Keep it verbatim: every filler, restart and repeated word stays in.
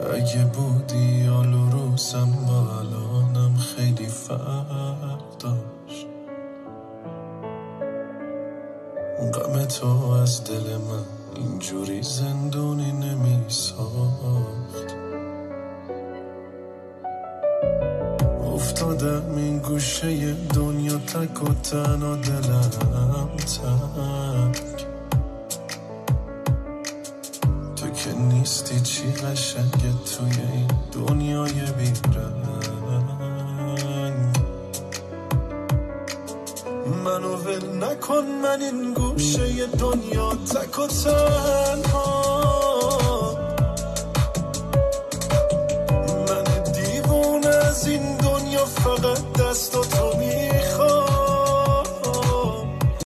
اگه بودی حال روزم با الانم خیلی فرق داشت. غم تو از دل من اینجوری زندونی نمی ساخت. افتادم این گوشه دنیا تک و تنها، دلم تک. تو که نیستی چی قشنگه توی این دنیای بیرنگ. منو ول نکن، من این گوشه دنیا تک و تنها. من دیوونه از این دنیا فقط دست و تو میخوام.